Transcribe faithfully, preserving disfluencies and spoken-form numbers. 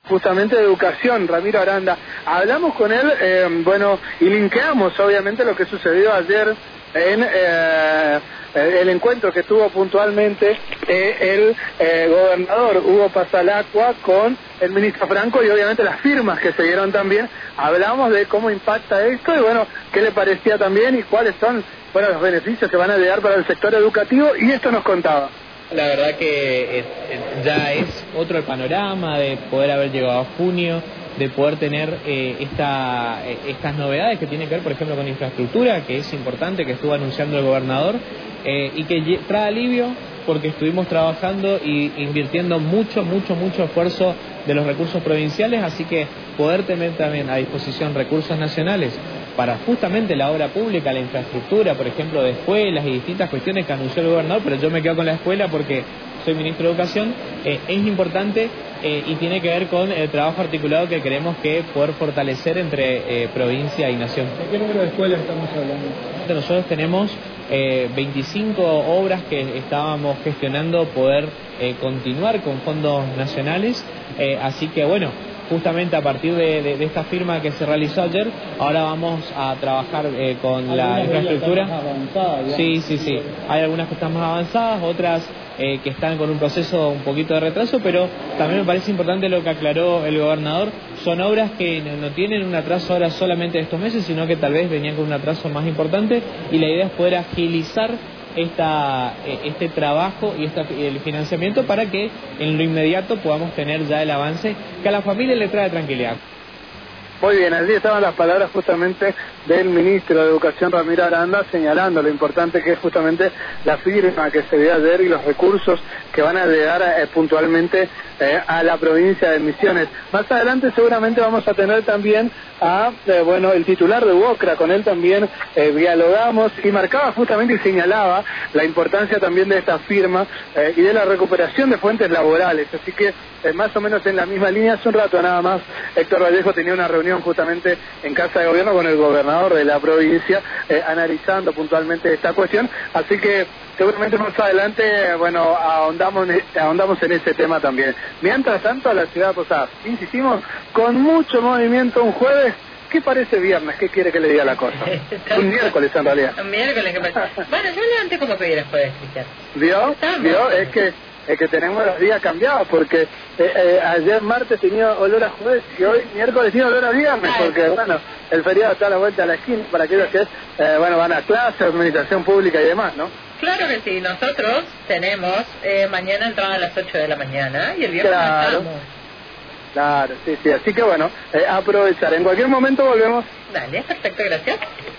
justamente de Educación, Ramiro Aranda. Hablamos con él, eh, bueno, y linkeamos obviamente lo que sucedió ayer en eh, el encuentro que tuvo puntualmente eh, el eh, gobernador Hugo Pasalacqua con el ministro Franco y obviamente las firmas que se dieron también. Hablamos de cómo impacta esto y bueno, qué le parecía también y cuáles son bueno, los beneficios que van a llegar para el sector educativo, y esto nos contaba. La verdad que ya es otro el panorama de poder haber llegado a junio, de poder tener eh, esta, estas novedades que tienen que ver, por ejemplo, con infraestructura, que es importante, que estuvo anunciando el gobernador, eh, y que trae alivio porque estuvimos trabajando y invirtiendo mucho, mucho, mucho esfuerzo de los recursos provinciales, así que poder tener también a disposición recursos nacionales para justamente la obra pública, la infraestructura, por ejemplo, de escuelas y distintas cuestiones que anunció el gobernador, pero yo me quedo con la escuela porque soy ministro de Educación, eh, es importante eh, y tiene que ver con el trabajo articulado que queremos que poder fortalecer entre eh, provincia y nación. ¿De qué número de escuelas estamos hablando? Nosotros tenemos eh, veinticinco obras que estábamos gestionando poder eh, continuar con fondos nacionales, eh, así que bueno, justamente a partir de, de, de esta firma que se realizó ayer, ahora vamos a trabajar eh, con la infraestructura. Sí, sí, sí. Hay algunas que están más avanzadas, otras eh, que están con un proceso un poquito de retraso, pero también me parece importante lo que aclaró el gobernador. Son obras que no, no tienen un atraso ahora solamente de estos meses, sino que tal vez venían con un atraso más importante, y la idea es poder agilizar Esta, este trabajo y esta, el financiamiento para que en lo inmediato podamos tener ya el avance que a la familia le trae tranquilidad. Muy bien, allí estaban las palabras justamente del ministro de Educación, Ramiro Aranda, señalando lo importante que es justamente la firma que se dio ayer y los recursos que van a llegar eh, puntualmente eh, a la provincia de Misiones. Más adelante seguramente vamos a tener también a, eh, bueno, el titular de UOCRA, con él también eh, dialogamos y marcaba justamente y señalaba la importancia también de esta firma eh, y de la recuperación de fuentes laborales, así que eh, más o menos en la misma línea. Hace un rato nada más Héctor Vallejo tenía una reunión justamente en Casa de Gobierno con el gobernador de la provincia, eh, analizando puntualmente esta cuestión, así que seguramente más adelante, bueno, ahondamos, ahondamos en ese tema también. Mientras tanto, a la ciudad de Posadas, insistimos, con mucho movimiento un jueves. ¿Qué parece viernes? ¿Qué quiere que le diga la cosa? Un miércoles en realidad. Un miércoles, ¿qué pasa? Bueno, yo levanté como pedí después de explicar. ¿Vio? ¿Vio? Es que es que tenemos los días cambiados, porque eh, eh, ayer martes tenía olor a jueves y hoy miércoles tiene olor a viernes, porque bueno, el feriado está a la vuelta a la esquina para aquellos que eh, bueno, van a clase, administración pública y demás, ¿no? Claro que sí, nosotros tenemos eh, mañana entrada a las ocho de la mañana y el viernes claro, estamos. Claro, sí, sí, así que bueno, eh, aprovechar. En cualquier momento volvemos. Dale, perfecto, gracias.